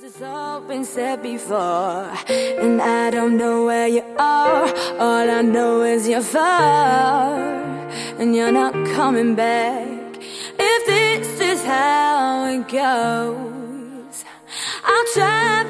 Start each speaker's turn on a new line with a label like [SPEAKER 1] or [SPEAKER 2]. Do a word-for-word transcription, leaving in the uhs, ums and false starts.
[SPEAKER 1] It's all been said before, and I don't know where you are. All I know is you're far, and you're not coming back. If this is how it goes, I'll try